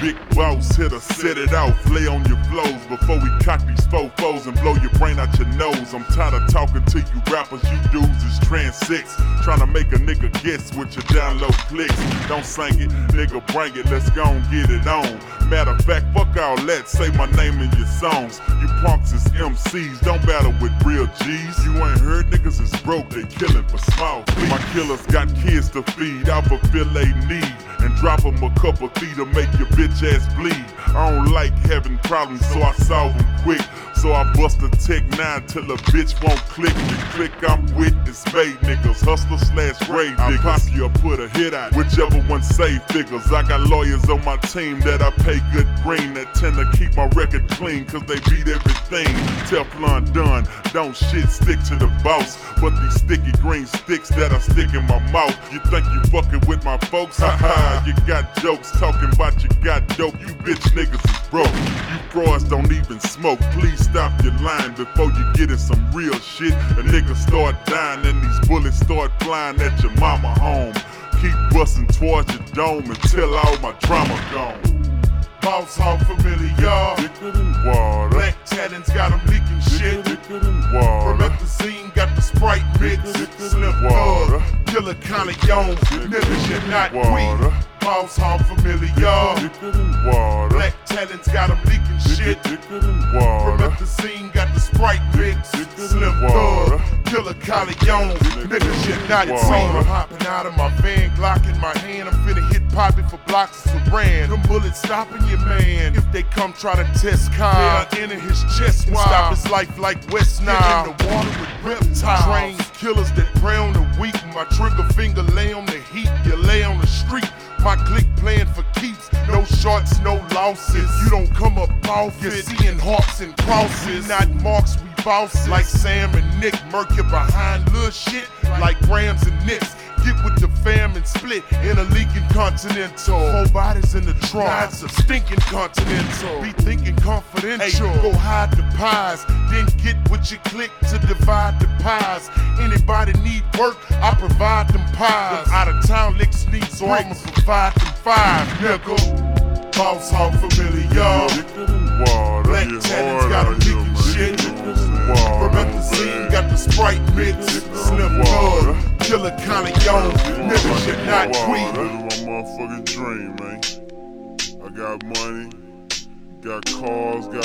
big boss hitter, set it off, lay on your flows before we cock these fofos and blow your brain out your nose. I'm tired of talking to you rappers, you dudes is transsex, trying to make a nigga guess with your download clicks. Don't sing it, nigga bring it, let's go and get it on. Matter of fact, fuck all that, say my name in your songs. You punks is MCs, don't battle with real G's. You ain't heard niggas is broke, they killing for small fees. My killers got kids to feed, I fulfill they need, and drop them a couple feet to make your bitch ass bleed. I don't like having problems, so I solve them quick. So I bust a Tech 9 till a bitch won't click. The click I'm with is made niggas, hustler / grave niggas. I pop you or put a hit out, whichever one save figures. I got lawyers on my team that I pay good green, that tend to keep my record clean, cause they beat everything. Teflon done, don't shit stick to the boss, but these sticky green sticks that I stick in my mouth. You think you fucking with my folks? Haha, you got jokes talking about you got dope. You bitch niggas is broke. You frauds don't even smoke. Please stop your line before you get in some real shit. A nigga start dying and these bullets start flying at your mama home. Keep busting towards your dome until all my drama gone. Boss Hogg familiar, thicker than water. Black talents got them leaking shit, thicker than water. Promethazine got the Sprite mix, Slim water. Killer kinda young, niggas should not quit. Boss Hogg familiar, thicker than water. Black talents got them leaking shit, thicker than water. Promethazine got the Sprite mix, Slim water. Killer kinda young, niggas should not quit. I'm hopping out of my van, Glock in my hand. I'm finna hit Poppy for blocks of Saran. Them bullets stopping your man. If they come try to test Kyle, they'll enter his chest and stop his life like West Nile. In the water with reptiles, trained killers that prey on the weak. My trigger finger lay on the heat, you lay on the street. My clique playing for keeps, no shorts, no losses. You don't come up off it, you're seeing hawks and crosses. We not marks, we bosses. Like Sam and Nick, murk you behind little shit like Grams and Nicks. Get with the fam and split in a leaking Continental. 4 bodies in the trunk, that's a stinking Continental. Be thinking confidential, hey, go hide the pies, then get with your clique to divide the pies. Anybody need work, I provide them pies. Them out of town licks need, so I'ma provide them 5, nigga. Boss Hogg familiar, thicker than water. Black talents got them leaking shit, Promethazine got the Sprite mix, Slim water. Killer kinda young, niggas should not quit. That's my motherfucking dream, man. I got money, got cars, got